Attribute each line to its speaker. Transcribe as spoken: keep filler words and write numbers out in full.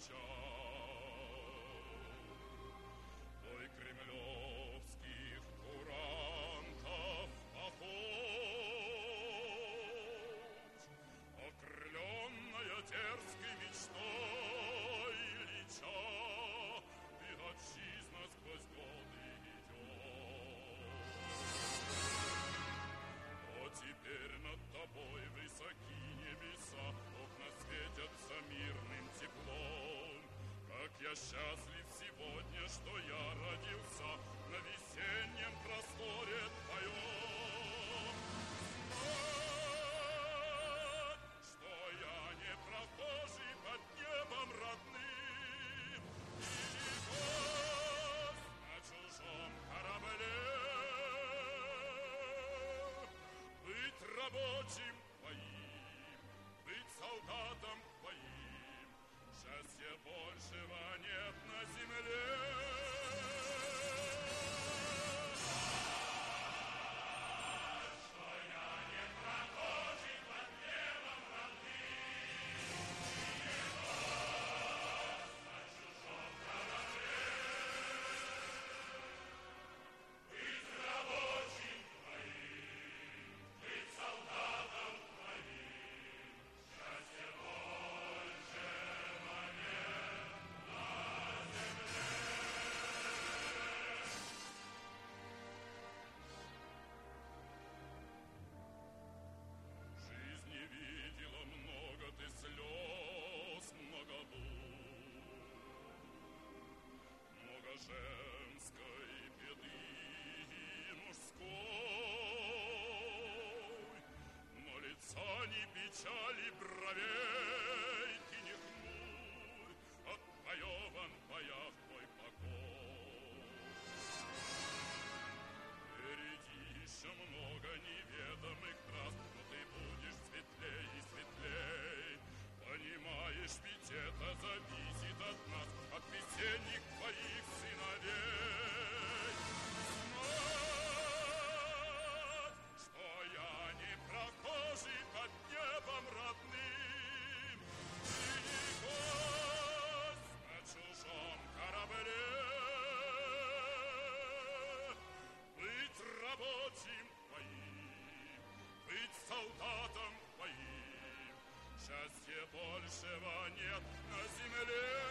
Speaker 1: Твой кремлевских курантов похож, окрыленная дерзкой мечтой леча, и отчизна сквозь годы идет. О, теперь над тобой высоки небеса, окна светятся мирным теплом. Как я счастлив сегодня, что я родился на весеннем просторе твоем. Знать, что я не прохожий под небом родным, и не гость на чужом корабле. Быть рабочим твоим, быть солдатом твоим, счастья большего нет на земле. Что я не прохожий под небом родным, и не гость на чужом корабле. Быть рабочим твоим, быть солдатом твоим, счастья больше видела много ты слез, много бур, много женской беды и мужской, но лица ни печали, бровей ты не хмурь, отвоеван в боях твой покой. Впереди еще много неведомых трасс, но ты будешь светлей и светлей. Понимаешь, ведь это зависит от нас, от весенних твоих сыновей. Знать, что я не прохожий под небом родным, и не гость на чужом корабле. Быть рабочим твоим, быть солдатом твоим, счастья большего нет на земле.